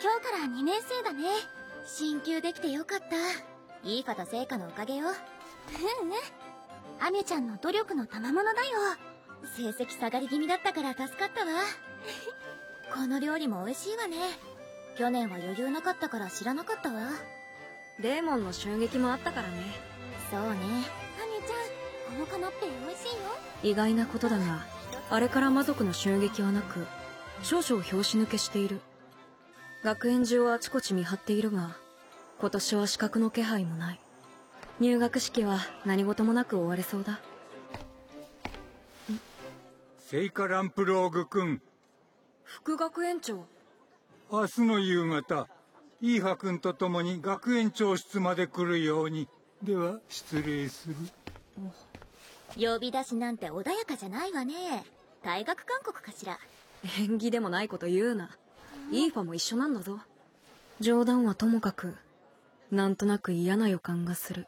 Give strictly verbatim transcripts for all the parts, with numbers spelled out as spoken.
今日からにねん生だね。進級できてよかった。イーファと聖火のおかげよ。うんうん。アミュちゃんの努力の賜物だよ。成績下がり気味だったから助かったわ。この料理も美味しいわね。去年は余裕なかったから知らなかったわ。 デーモンの襲撃もあったからね。 そうね。アミュちゃん、このカナッペ美味しいよ。 意外なことだが、あれから魔族の襲撃はなく、少々拍子抜けしている。学園中をあちこち見張っているが、今年は資格の気配もない。入学式は何事もなく終われそうだ。 聖火ランプローグ君。 副学園長。 明日の夕方、イーファ君と共に学園長室まで来るように。では失礼する。 呼び出しなんて穏やかじゃないわね。退学勧告かしら。 縁起でもないこと言うな。イーファも一緒なんだぞ。冗談はともかく、なんとなく嫌な予感がする。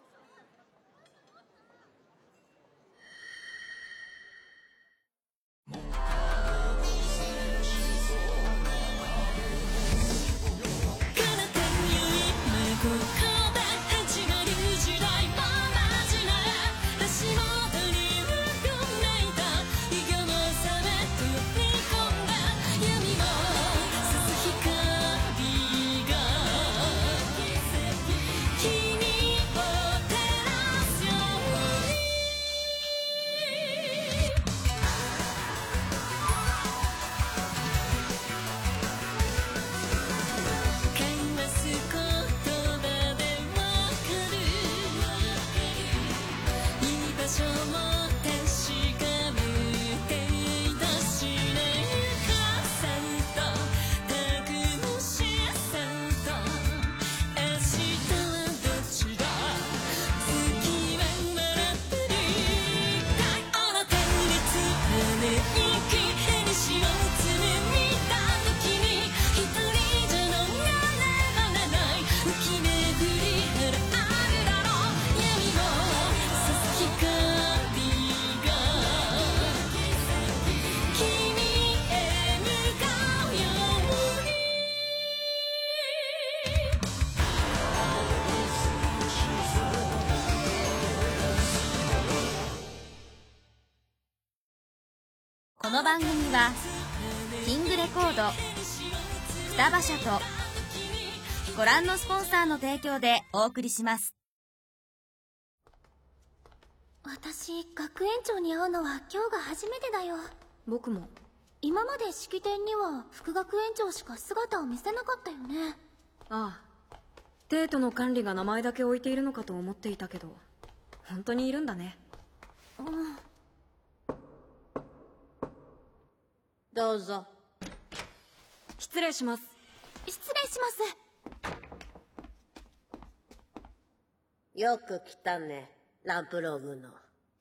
この番組はキングレコード、双葉社とご覧のスポンサーの提供でお送りします。私、学園長に会うのは今日が初めてだよ。 僕も。 今まで式典には副学園長しか姿を見せなかったよね。 ああ。帝都の管理が名前だけ置いているのかと思っていたけど、本当にいるんだね。 うん。 どうぞ。 失礼します。 失礼します。 よく来たね、ランプローグの。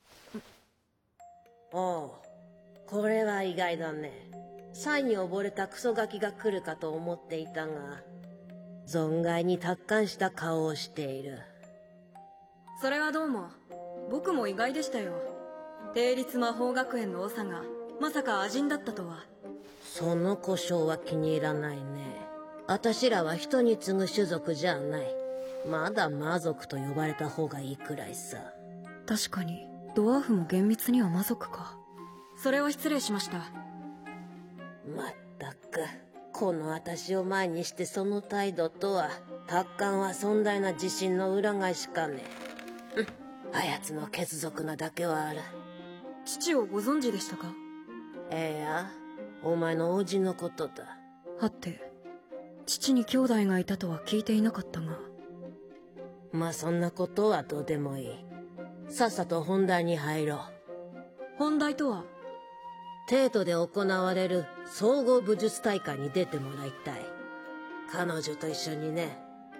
おう、これは意外だね。サイに溺れたクソガキが来るかと思っていたが、存外に達観した顔をしている。 それはどうも。僕も意外でしたよ。帝立魔法学園の長がまさか亜人だったとは。 その故障は気に入らないね。あたしらは人に次ぐ種族じゃない。まだ魔族と呼ばれた方がいいくらいさ。 確かにドワーフも厳密には魔族か。それは失礼しました。 まったく、このあたしを前にしてその態度とは。達観は尊大な自信の裏返しかね。うん、あやつの血族なだけはある。 父をご存知でしたか？ ええや、お前の叔父のことだ。 はて、父に兄弟がいたとは聞いていなかったが。 まあそんなことはどうでもいい。さっさと本題に入ろう。 本題とは？ 帝都で行われる総合武術大会に出てもらいたい。彼女と一緒にね。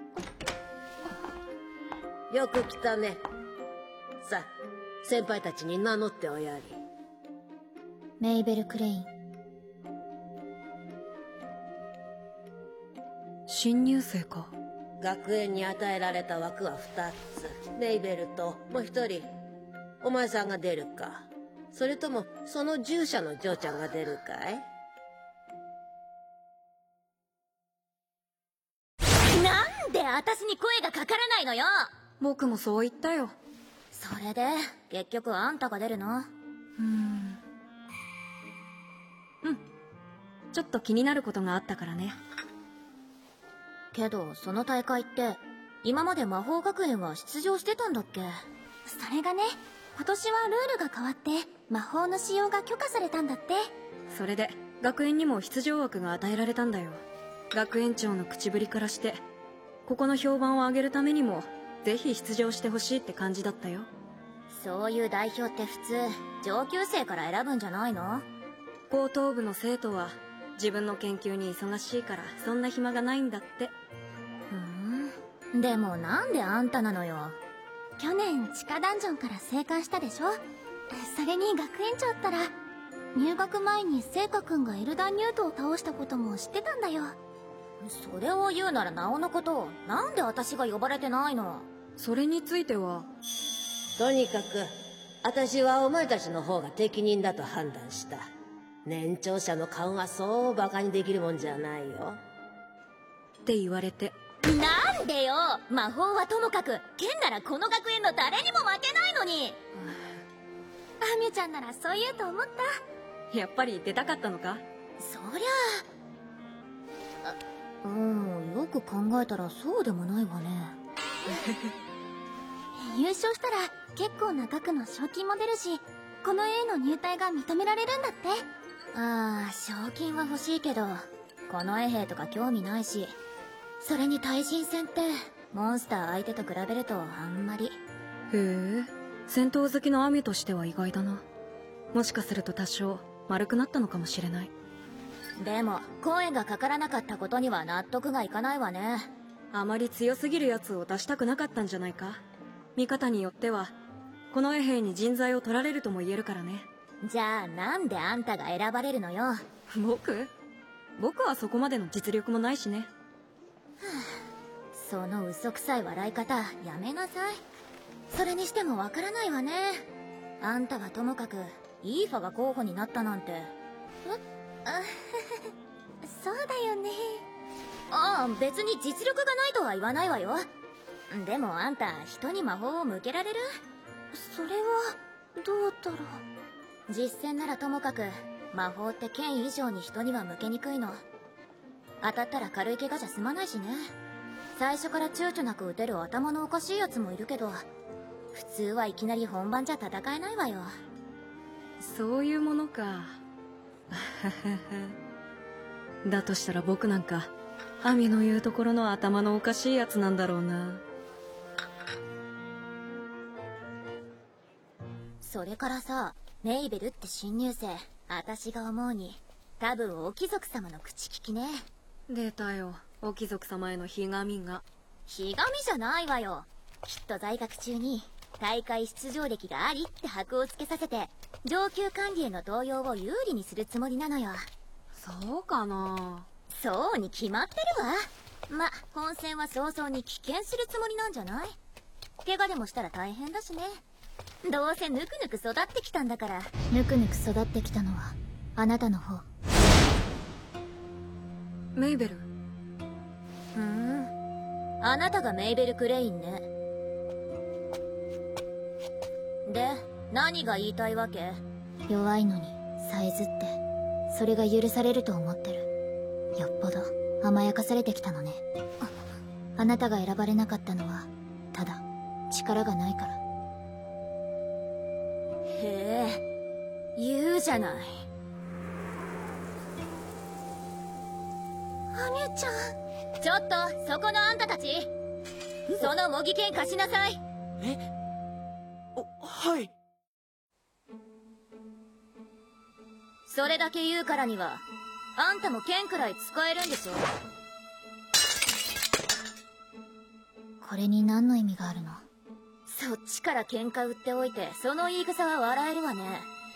よく来たね。さあ、先輩たちに名乗っておやり。 メイベル・クレイン。 新入生か。 学園に与えられた枠は二つ。メイベルともう一人。お前さんが出るか、それともその従者の嬢ちゃんが出るかい？ 私に声がかからないのよ。 僕もそう言ったよ。 それで結局あんたが出るの？ うーんうんちょっと気になることがあったからね。 けどその大会って今まで魔法学園は出場してたんだっけ？それがね、今年はルールが変わって魔法の使用が許可されたんだって。 それで学園にも出場枠が与えられたんだよ。学園長の口ぶりからしてここの評判を上げるためにもぜひ出場してほしいって感じだったよ。 そういう代表って普通上級生から選ぶんじゃないの？ 高等部の生徒は自分の研究に忙しいからそんな暇がないんだって。 ふん、でもなんであんたなのよ？去年地下ダンジョンから生還したでしょ？それに学園長ったら入学前に聖火くんがエルダンニュートを倒したことも知ってたんだよ。それを言うならなおのこと、なんで私が呼ばれてないの？ それについてはとにかく私はお前たちの方が適任だと判断した。年長者の勘はそうバカにできるもんじゃないよって言われて。 なんでよ。魔法はともかく剣ならこの学園の誰にも負けないのに。アミュちゃんならそう言うと思った。 やっぱり出たかったのか？ そりゃあ、あうんよく考えたらそうでもないわね。優勝したら結構な額の賞金も出るし、この A の入隊が認められるんだって。ああ、賞金は欲しいけどこの衛兵とか興味ないし、それに対人戦ってモンスター相手と比べるとあんまり。 へえ、戦闘好きのアミとしては意外だな。もしかすると多少丸くなったのかもしれない。 でも声がかからなかったことには納得がいかないわね。 あまり強すぎるやつを出したくなかったんじゃないか。見方によってはこの衛兵に人材を取られるとも言えるからね。 じゃあなんであんたが選ばれるのよ？ 僕僕はそこまでの実力もないしね。 その嘘くさい笑い方やめなさい。それにしてもわからないわね。あんたはともかくイーファが候補になったなんて。えあそうだよね。ああ、別に実力がないとは言わないわよ。でもあんた人に魔法を向けられる？それはどうだろう。実戦ならともかく魔法って剣以上に人には向けにくいの。当たったら軽い怪我じゃ済まないしね。最初から躊躇なく撃てる頭のおかしいやつもいるけど、普通はいきなり本番じゃ戦えないわよ。 そういうものか。だとしたら僕なんかアミの言うところの頭のおかしいやつなんだろうな。 それからさ、メイベルって新入生、私が思うに多分お貴族様の口利きね。 出たよ、お貴族様へのひがみが。 ひがみじゃないわよ。きっと在学中に大会出場歴がありって箔をつけさせて上級管理への登用を有利にするつもりなのよ。 そうかな。 そうに決まってるわ。ま、本戦は早々に棄権するつもりなんじゃない？怪我でもしたら大変だしね。どうせぬくぬく育ってきたんだから。ぬくぬく育ってきたのはあなたの方。 メイベル。 ふん、あなたがメイベル・クレインね。で、何が言いたいわけ？弱いのにさえずって、それが許されると思ってる。よっぽど甘やかされてきたのね。あ、あなたが選ばれなかったのはただ力がないから。へえ、言うじゃない。アミュちゃん。ちょっとそこのあんたたち、その模擬剣貸しなさい。 え？お、はい。 それだけ言うからにはあんたも剣くらい使えるんでしょ。これに何の意味があるの？そっちから喧嘩売っておいてその言い草は笑えるわね。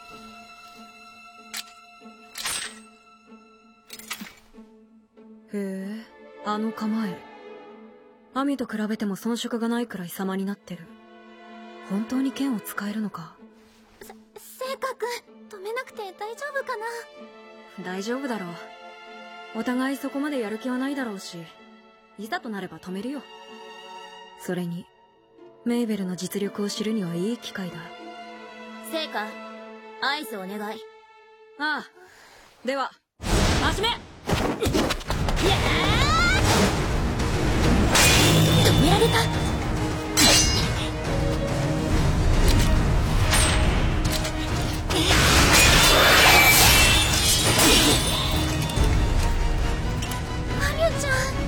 へえ、あの構え。アミと比べても遜色がないくらい様になってる。本当に剣を使えるのか？ せ、せいかくん、止めなくて大丈夫かな？ 大丈夫だろう。お互いそこまでやる気はないだろうし、 いざとなれば止めるよ。それにメイベルの実力を知るにはいい機会だ。 聖火、合図お願い。 ああ、では始め。 止められた。アミュちゃん。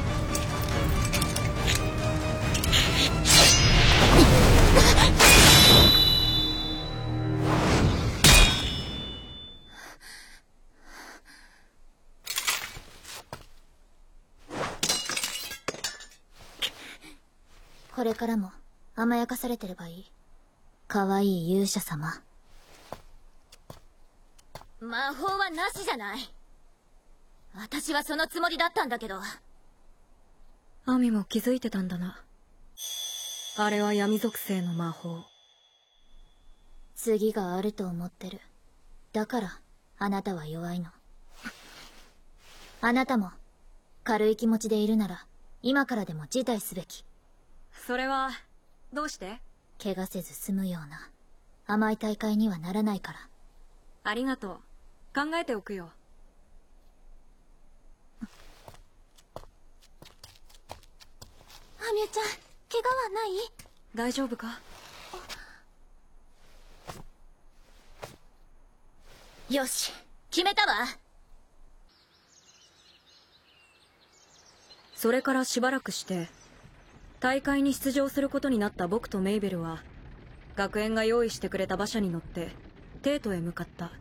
これからも甘やかされてればいい。かわいい勇者様。魔法はなしじゃない。私はそのつもりだったんだけど。 アミも気づいてたんだな。あれは闇属性の魔法。 次があると思ってる。だからあなたは弱いの。あなたも軽い気持ちでいるなら今からでも辞退すべき。 それはどうして？ 怪我せず済むような甘い大会にはならないから。 ありがとう。考えておくよ。 アミュちゃん、怪我はない？ 大丈夫か？ よし、決めたわ。 それからしばらくして大会に出場することになった僕とメイベルは学園が用意してくれた馬車に乗ってテートへ向かった。は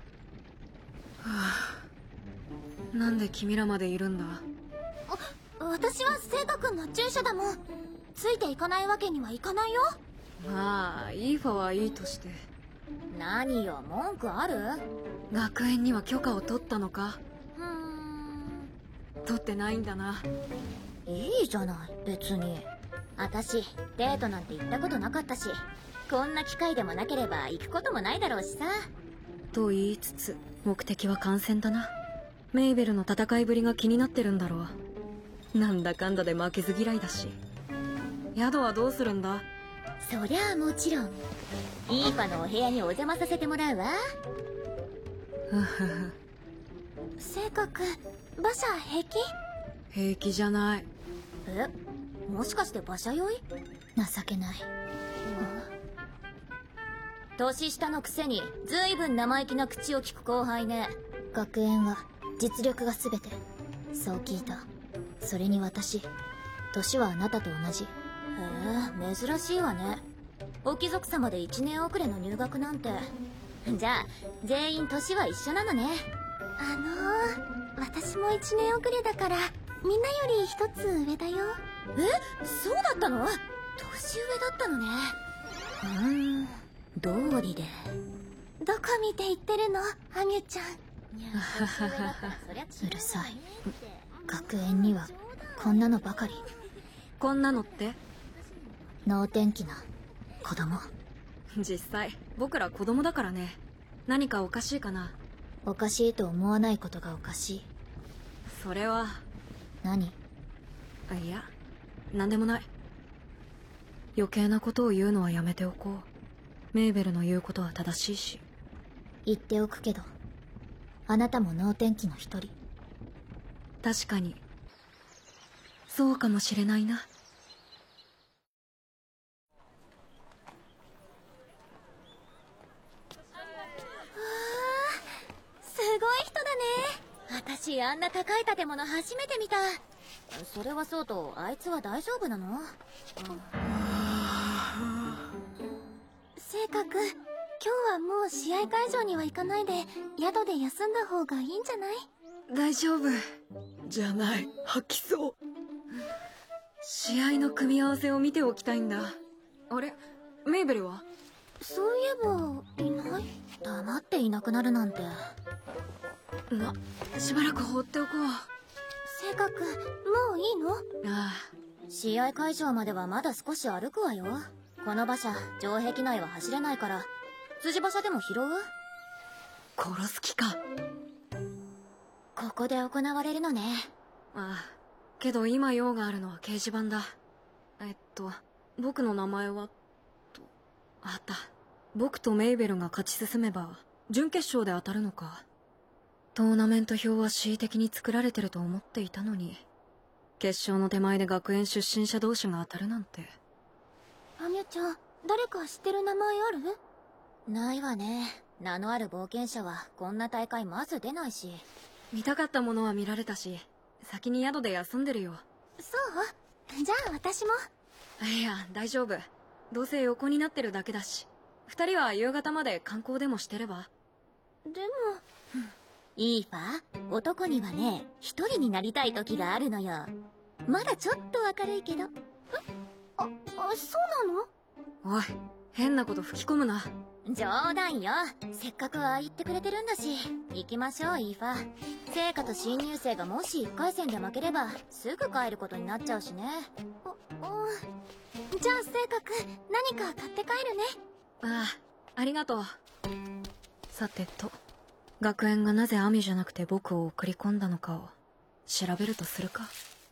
あ、なんで君らまでいるんだ？ 私は聖火君の従者だもん。ついていかないわけにはいかないよ。 まあイーファはいいとして。 何よ、文句ある？ 学園には許可を取ったのか？ うーん、 取ってないんだな。 いいじゃない別に。私デートなんて行ったことなかったし、こんな機会でもなければ行くこともないだろうしさ。 と言いつつ目的は観戦だな。メイベルの戦いぶりが気になってるんだろう。なんだかんだで負けず嫌いだし。宿はどうするんだ？ そりゃあもちろんイーファのお部屋にお邪魔させてもらうわ。 ふふふ。 聖火君、馬車平気？ 平気じゃない。 え、もしかして馬車酔い？情けない。年下のくせにずいぶん生意気な口を聞く後輩ね。学園は実力が全て、そう聞いた。それに私、年はあなたと同じ。へえ、珍しいわね。お貴族様でいちねん遅れの入学なんて。じゃあ全員年は一緒なのね。あのー、私もいちねん遅れだからみんなより一つ上だよ。え、そうだったの？年上だったのね。うーん、道理で。どこ見て言ってるの、アミュちゃん。うるさい。学園にはこんなのばかり。 こんなのって？ 能天気な子供。 実際僕ら子供だからね。何かおかしいかな？ おかしいと思わないことがおかしい。 それは。 何？ いや、なんでもない。余計なことを言うのはやめておこう。メイベルの言うことは正しいし。 言っておくけど、あなたも能天気の一人。 確かにそうかもしれないな。 すごい人だね。私あんな高い建物初めて見た。それはそうと、あいつは大丈夫なの？うん、聖火君、今日はもう試合会場には行かないで宿で休んだ方がいいんじゃない？ 大丈夫じゃない。吐きそう。試合の組み合わせを見ておきたいんだ。あれ、メイベルは？ そういえばいない。黙っていなくなるなんて。 ま、しばらく放っておこう。 聖火君、もういいの？ ああ。 試合会場まではまだ少し歩くわよ。この馬車城壁内は走れないから辻馬車でも拾う？ 殺す気か。 ここで行われるのね。 ああ、 けど今用があるのは掲示板だ。えっと僕の名前はとあった。僕とメイベルが勝ち進めば準決勝で当たるのか。トーナメント表は恣意的に作られてると思っていたのに、決勝の手前で学園出身者同士が当たるなんて。 アミュちゃん、誰か知ってる名前ある？ないわね。名のある冒険者はこんな大会まず出ないし。 見たかったものは見られたし、先に宿で休んでるよ。 そう？じゃあ私も。 いや、大丈夫。どうせ横になってるだけだし。二人は夕方まで観光でもしてれば。 でもいいわ。男にはね、一人になりたい時があるのよ。まだちょっと明るいけど。え？あ、あ、そうなの？ おい、変なこと吹き込むな。 冗談よ。せっかくああ言ってくれてるんだし。行きましょう、イーファ。聖火と新入生がもし一回戦で負ければすぐ帰ることになっちゃうしね。お、お、じゃあ聖火くん、何か買って帰るね。 ああ、ありがとう。さてと、学園がなぜアミじゃなくて僕を送り込んだのかを調べるとするか。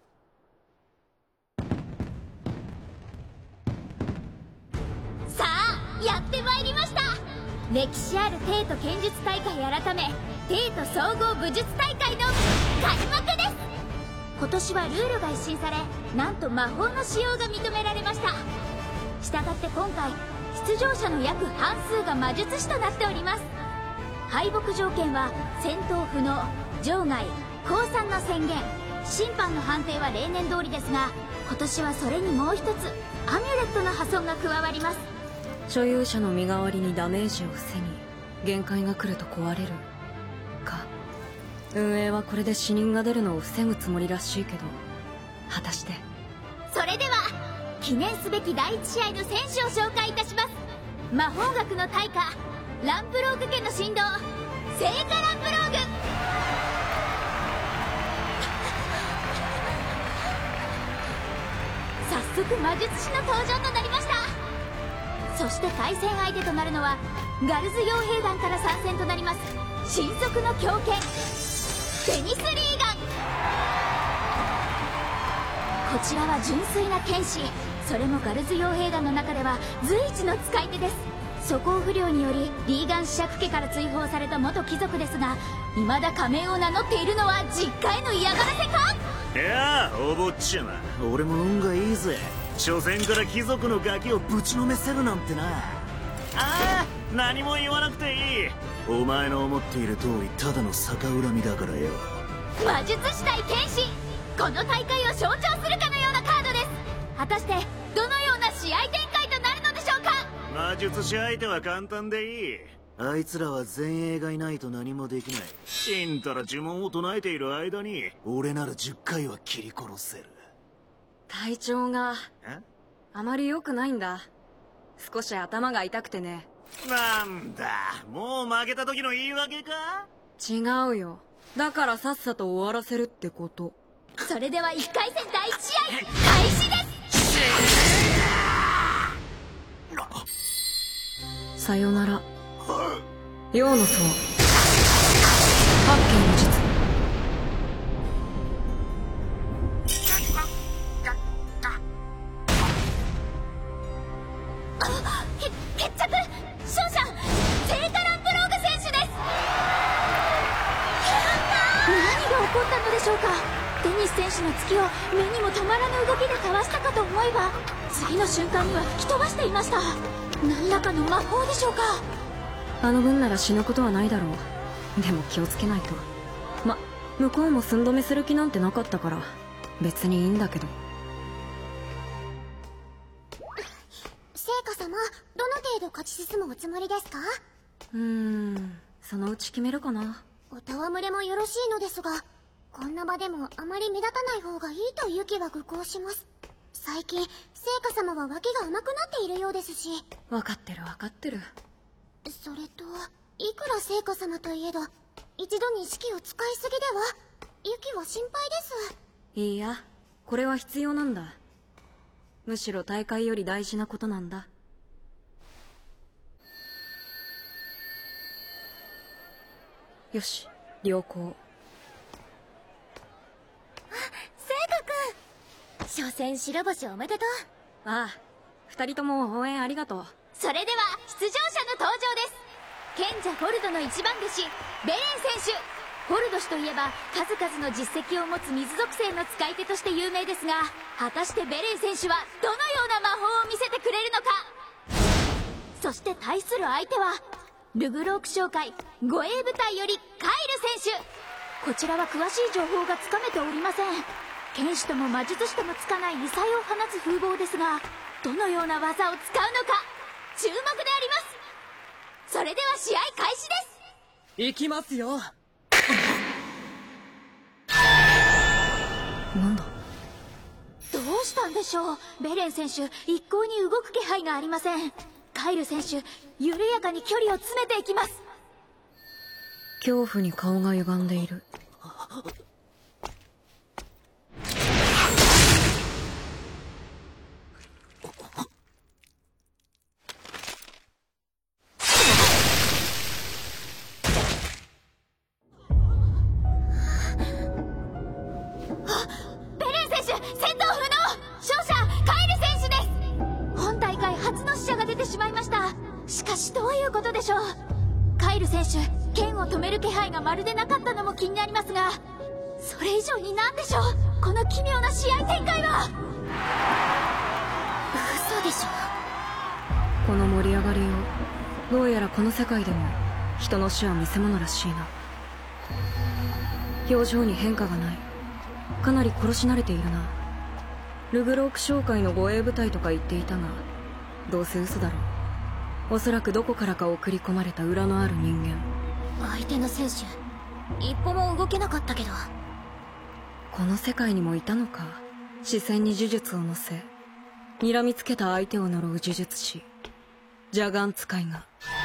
さあ、やってまいりました。歴史ある帝都剣術大会改め帝都総合武術大会の開幕です。今年はルールが一新され、なんと魔法の使用が認められました。したがって今回出場者の約半数が魔術師となっております。敗北条件は戦闘不能、場外、降参の宣言。審判の判定は例年通りですが、今年はそれにもう一つアミュレットの破損が加わります。 所有者の身代わりにダメージを防ぎ、限界が来ると壊れるか。運営はこれで死人が出るのを防ぐつもりらしいけど、果たして。 それでは記念すべきだいいち試合の選手を紹介いたします。魔法学の大家ランプローグ家の神童、聖火ランプローグ。早速魔術師の登場となりました。そして対戦相手となるのはガルズ傭兵団から参戦となります神速の狂犬デニス・リーガン。こちらは純粋な剣士、それもガルズ傭兵団の中では随一の使い手です。素行不良によりリーガン子爵家から追放された元貴族ですが、未だ仮面を名乗っているのは実家への嫌がらせか。 いやあ、お坊ちゃま、俺も運がいいぜ。初戦から貴族のガキをぶちのめせるなんてな。ああ、何も言わなくていい。お前の思っている通りただの逆恨みだからよ。 魔術師対剣士、この大会を象徴するかのようなカードです。果たしてどのような試合展開となるのでしょうか。 魔術師相手は簡単でいい。あいつらは前衛がいないと何もできない。ちんたら呪文を唱えている間に俺ならじゅっかいは切り殺せる。 体調があまり良くないんだ。少し頭が痛くてね。 なんだ、もう負けた時の言い訳か。 違うよ。だからさっさと終わらせるってこと。 それではいっかい戦だいいち試合開始です。 さよなら陽の層八景の術。 あ、け決着。勝者聖火ランプローグ選手です。何が起こったのでしょうか。デニス選手の突きを目にも止まらぬ動きでかわしたかと思えば、次の瞬間には吹き飛ばしていました。何らかの魔法でしょうか。 あの分なら死ぬことはないだろう。でも気をつけないと。ま、向こうも寸止めする気なんてなかったから別にいいんだけど。 聖火様、どの程度勝ち進むおつもりですか。 うーん、そのうち決めるかな。 お戯れもよろしいのですが、こんな場でもあまり目立たない方がいいという気は愚行します。最近聖火様は脇が甘くなっているようですし。 分かってる分かってる。 それといくら聖火様といえど一度に意識を使いすぎでは。ユキは心配です。 いいや、これは必要なんだ。むしろ大会より大事なことなんだ。よし、良好。 聖火くん、 初戦白星おめでとう。 ああ、二人とも応援ありがとう。 それでは出場者の登場です。賢者フォルドの一番弟子ベレン選手。フォルド氏といえば数々の実績を持つ水属性の使い手として有名ですが、果たしてベレン選手はどのような魔法を見せてくれるのか。そして対する相手はルグローク商会護衛部隊よりカイル選手。こちらは詳しい情報がつかめておりません。剣士とも魔術師ともつかない異彩を放つ風貌ですが、どのような技を使うのか注目であります。それでは試合開始です。 行きますよ。 なんだ。 どうしたんでしょう。ベレン選手一向に動く気配がありません。カイル選手緩やかに距離を詰めていきます。 恐怖に顔が歪んでいる。 しかしどういうことでしょう。カイル選手剣を止める気配がまるでなかったのも気になりますが、それ以上に何でしょうこの奇妙な試合展開は。嘘でしょ。 この盛り上がりよう、どうやらこの世界でも人の死は見せ物らしいな。表情に変化がない。かなり殺し慣れているな。ルグローク商会の護衛部隊とか言っていたが、どうせ嘘だろう。おそらくどこからか送り込まれた裏のある人間。 相手の選手一歩も動けなかったけど。 この世界にもいたのか。視線に呪術を乗せ睨みつけた相手を呪う呪術師邪眼使いが。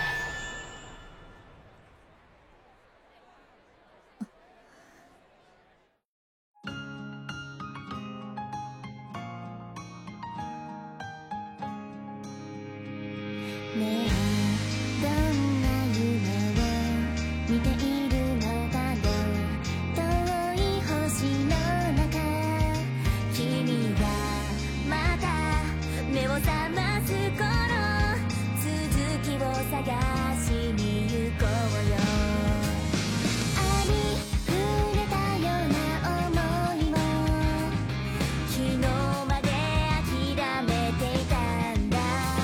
ねえどんな夢を見ているのだろう。遠い星の中君がまた目を覚ます頃、続きを探しに行こうよ。ありふれたような思いも昨日まで諦めていたんだ。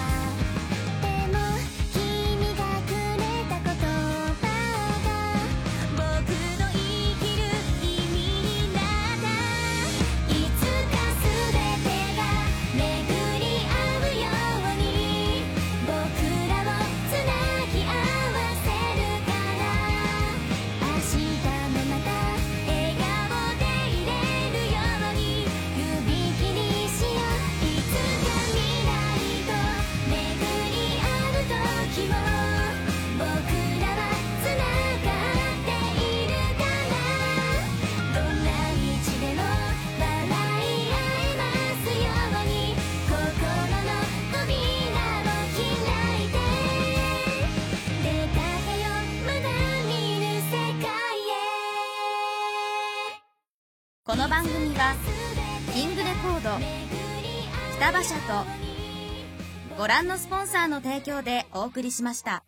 この番組はキングレコード、北馬車とご覧のスポンサーの提供でお送りしました。